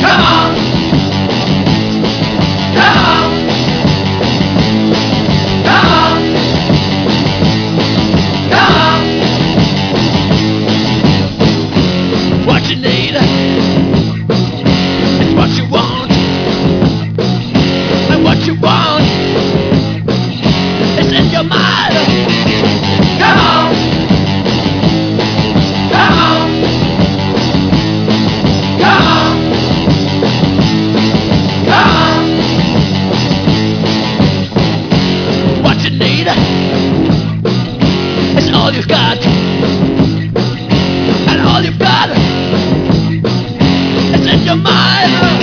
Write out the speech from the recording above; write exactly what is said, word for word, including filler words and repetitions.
Come on, come on, come on, come on. What you need is what you want, and what you want is in your mind. Come on, come on, come on, come on. What you need is all you've got, and all you've got is in your mind.